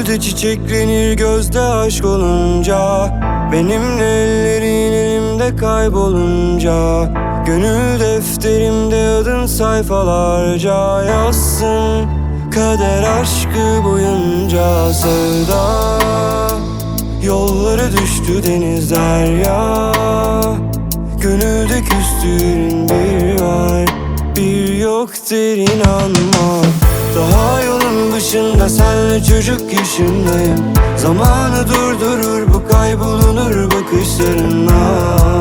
Gülde çiçeklenir gözde aşk olunca, benimle ellerin elimde kaybolunca, gönül defterimde adın sayfalarca yazsın kader aşkı boyunca. Sevda yollara düştü deniz derya, gönülde küstüğün bir var bir yok derin anma. Daha yolun başında senle çocuk yaşındayım. Zamanı durdurur bu kaybolunur bakışlarınla.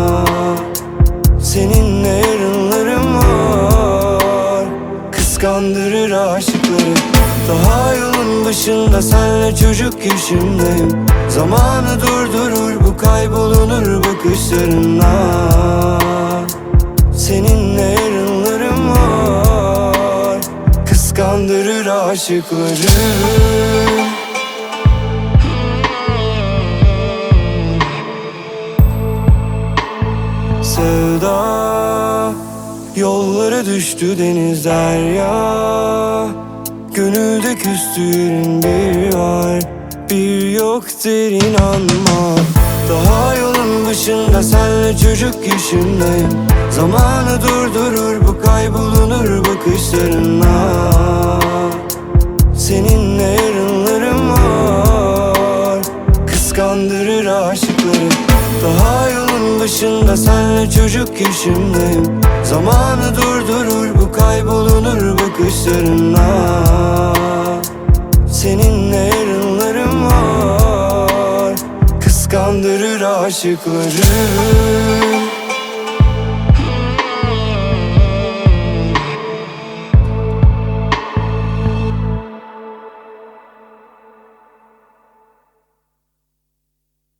Seninle yarınlarım var, kıskandırır aşıkları. Daha yolun başında senle çocuk yaşındayım. Zamanı durdurur bu kaybolunur bakışlarınla. Seninle yarınlarım var, kıskandırır aşıkları. Sevda yollara düştü deniz derya, gönülde küstüğün bir var bir yok derin anma. Daha yolun başında senle çocuk yaşındayım. Zamanı durdurur bu kaybolunur bakışlarınla. Seninle yarınlarım var, kıskandırır aşıkları. Daha yolun başında senle çocuk yaşındayım. Zamanı durdurur bu kaybolunur bakışlarınla. Seninle yarınlarım var, kıskandırır aşıkları.